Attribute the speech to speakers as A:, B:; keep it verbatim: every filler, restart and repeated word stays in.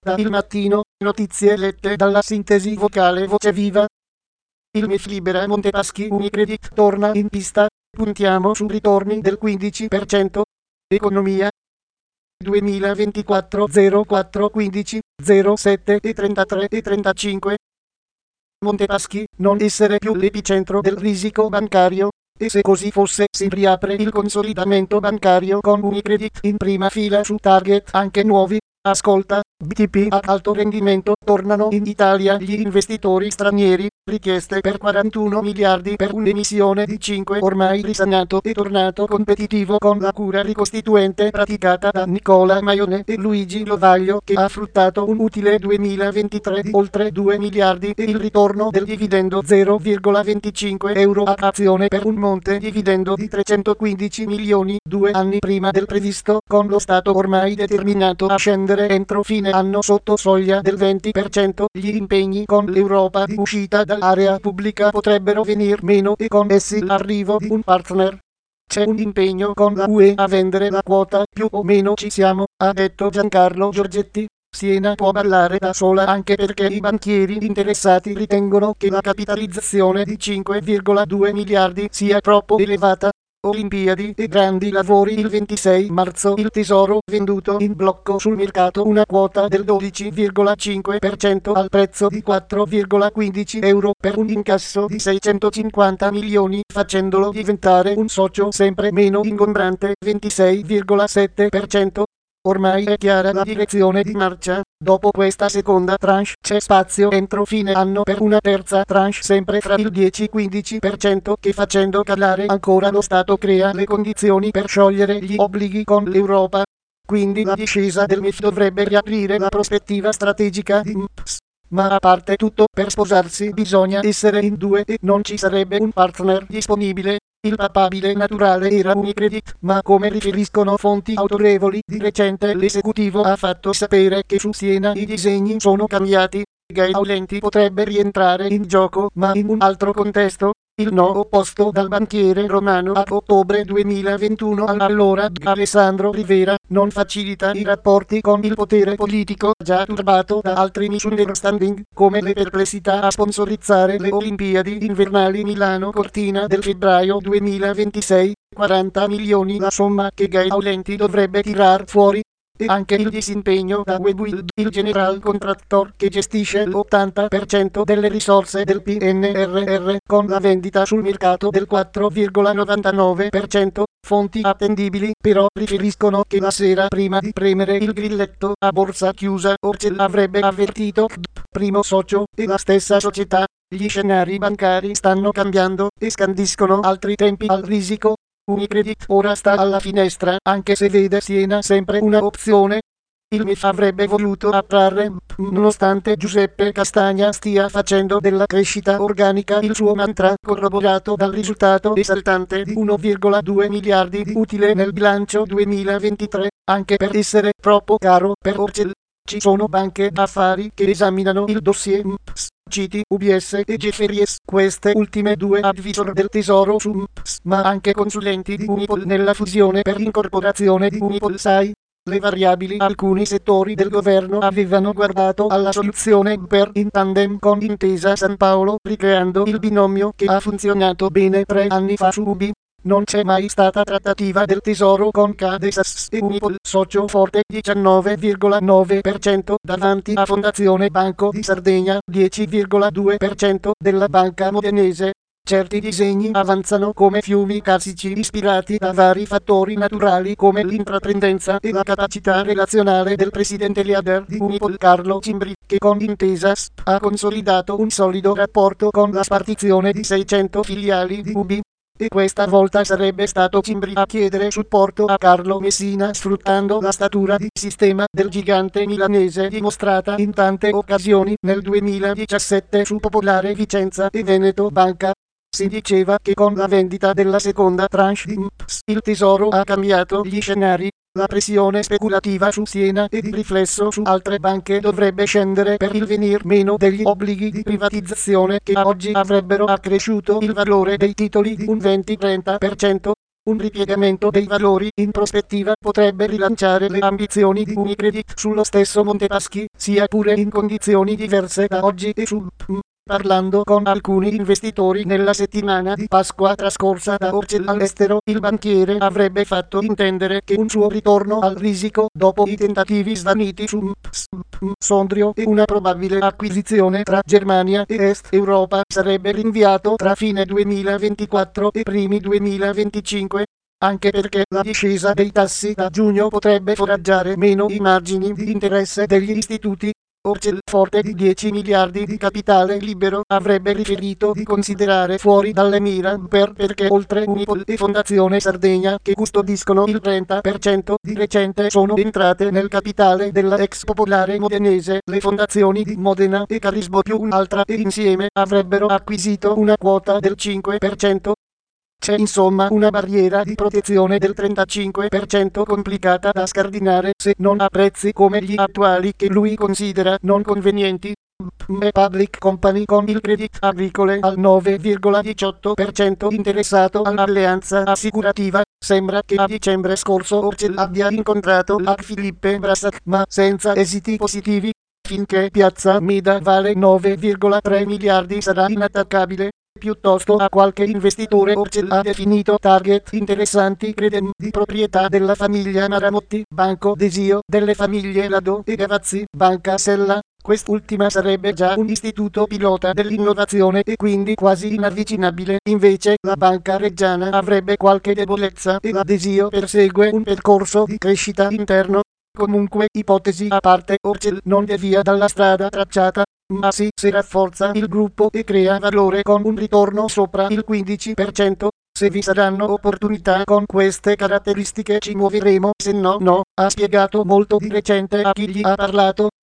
A: Da Il Mattino, notizie lette dalla sintesi vocale Voce Viva. Il M I F libera Montepaschi, Unicredit torna in pista, puntiamo su ritorni del quindici per cento. Economia duemilaventiquattro zero quattro quindici zero sette e trentatré e trentacinque. Montepaschi, non essere più l'epicentro del risico bancario, e se così fosse si riapre il consolidamento bancario con Unicredit in prima fila su target anche nuovi. Ascolta, B T P ad alto rendimento, tornano in Italia gli investitori stranieri, richieste per quarantuno miliardi per un'emissione di cinque ormai risanato e tornato competitivo con la cura ricostituente praticata da Nicola Maione e Luigi Lovaglio che ha fruttato un utile duemilaventitré di oltre due miliardi e il ritorno del dividendo zero virgola venticinque euro a azione per un monte dividendo di trecentoquindici milioni due anni prima del previsto, con lo Stato ormai determinato a scendere entro fine anno sotto soglia del venti per cento, gli impegni con l'Europa di uscita dall'area pubblica potrebbero venir meno e con essi l'arrivo di un partner. C'è un impegno con la U E a vendere la quota, più o meno ci siamo, ha detto Giancarlo Giorgetti. Siena può ballare da sola anche perché i banchieri interessati ritengono che la capitalizzazione di cinque virgola due miliardi sia troppo elevata. Olimpiadi e grandi lavori. Il ventisei marzo il Tesoro venduto in blocco sul mercato una quota del dodici virgola cinque per cento al prezzo di quattro virgola quindici euro per un incasso di seicentocinquanta milioni, facendolo diventare un socio sempre meno ingombrante. ventisei virgola sette per cento. Ormai è chiara la direzione di marcia. Dopo questa seconda tranche c'è spazio entro fine anno per una terza tranche sempre fra il dieci e quindici per cento che facendo calare ancora lo Stato crea le condizioni per sciogliere gli obblighi con l'Europa. Quindi la discesa del M I F dovrebbe riaprire la prospettiva strategica di M P S. Ma a parte tutto, per sposarsi bisogna essere in due e non ci sarebbe un partner disponibile. Il papabile naturale era Unicredit, ma come riferiscono fonti autorevoli, di recente l'esecutivo ha fatto sapere che su Siena i disegni sono cambiati. Gai Aulenti potrebbe rientrare in gioco, ma in un altro contesto. Il no opposto dal banchiere romano a ottobre duemilaventuno all'allora Alessandro Rivera non facilita i rapporti con il potere politico già turbato da altri misunderstanding come le perplessità a sponsorizzare le Olimpiadi invernali Milano Cortina del febbraio duemilaventisei, quaranta milioni la somma che Gai Aulenti dovrebbe tirar fuori. E anche il disimpegno da Webuild, il general contractor che gestisce l'ottanta per cento delle risorse del P N R R, con la vendita sul mercato del quattro virgola novantanove per cento. Fonti attendibili però riferiscono che la sera prima di premere il grilletto a borsa chiusa Orcel avrebbe avvertito C D P, primo socio, e la stessa società. Gli scenari bancari stanno cambiando e scandiscono altri tempi al risico. Unicredit ora sta alla finestra, anche se vede Siena sempre una opzione. Il M I F avrebbe voluto attrarre M P, nonostante Giuseppe Castagna stia facendo della crescita organica il suo mantra, corroborato dal risultato esaltante di uno virgola due miliardi di utile nel bilancio duemilaventitré, anche per essere troppo caro per Orcel. Ci sono banche d'affari che esaminano il dossier M P S, Citi, U B S e Jefferies, queste ultime due advisor del Tesoro su M P S, ma anche consulenti di Unipol nella fusione per incorporazione di Unipol S A I. Le variabili. Alcuni settori del governo avevano guardato alla soluzione per in tandem con Intesa San Paolo, ricreando il binomio che ha funzionato bene tre anni fa su U B I. Non c'è mai stata trattativa del Tesoro con Cadesas e Unipol, socio forte diciannove virgola nove per cento, davanti a Fondazione Banco di Sardegna, dieci virgola due per cento della banca modenese. Certi disegni avanzano come fiumi carsici ispirati da vari fattori naturali come l'intraprendenza e la capacità relazionale del presidente leader di Unipol Carlo Cimbri, che con Intesa S P ha consolidato un solido rapporto con la spartizione di seicento filiali di U B I. E questa volta sarebbe stato Cimbri a chiedere supporto a Carlo Messina sfruttando la statura di sistema del gigante milanese dimostrata in tante occasioni nel duemiladiciassette su Popolare Vicenza e Veneto Banca. Si diceva che con la vendita della seconda tranche di M P S il Tesoro ha cambiato gli scenari. La pressione speculativa su Siena e di riflesso su altre banche dovrebbe scendere per il venir meno degli obblighi di privatizzazione che a oggi avrebbero accresciuto il valore dei titoli di un venti-trenta per cento. Un ripiegamento dei valori in prospettiva potrebbe rilanciare le ambizioni di Unicredit sullo stesso Montepaschi, sia pure in condizioni diverse da oggi e sul P M. Parlando con alcuni investitori nella settimana di Pasqua trascorsa da Orcel all'estero, il banchiere avrebbe fatto intendere che un suo ritorno al risico dopo i tentativi svaniti su M P S, P M, Sondrio e una probabile acquisizione tra Germania e Est Europa sarebbe rinviato tra fine duemilaventiquattro e primi duemilaventicinque. Anche perché la discesa dei tassi da giugno potrebbe foraggiare meno i margini di interesse degli istituti. Orcel, forte di dieci miliardi di capitale libero, avrebbe riferito di considerare fuori dalle mira per perché oltre Unipol e Fondazione Sardegna, che custodiscono il trenta per cento, di recente sono entrate nel capitale della ex Popolare Modenese, le fondazioni di Modena e Carisbo più un'altra e insieme avrebbero acquisito una quota del cinque per cento. C'è insomma una barriera di protezione del trentacinque per cento complicata da scardinare se non a prezzi come gli attuali che lui considera non convenienti. P M e Public Company con il Credit Agricole al nove virgola diciotto per cento interessato all'alleanza assicurativa. Sembra che a dicembre scorso Orcel abbia incontrato la Philippe Brassac, ma senza esiti positivi. Finché Piazza Mida vale nove virgola tre miliardi sarà inattaccabile. Piuttosto a qualche investitore Orcel ha definito target interessanti Credem di proprietà della famiglia Maramotti, Banco Desio, delle famiglie Lado e Gavazzi, Banca Sella. Quest'ultima sarebbe già un istituto pilota dell'innovazione e quindi quasi inavvicinabile, invece la Banca Reggiana avrebbe qualche debolezza e la Desio persegue un percorso di crescita interno. Comunque, ipotesi a parte, Orcel non devia dalla strada tracciata, ma sì, se rafforza il gruppo e crea valore con un ritorno sopra il quindici per cento. Se vi saranno opportunità con queste caratteristiche ci muoveremo, se no no, ha spiegato molto di recente a chi gli ha parlato.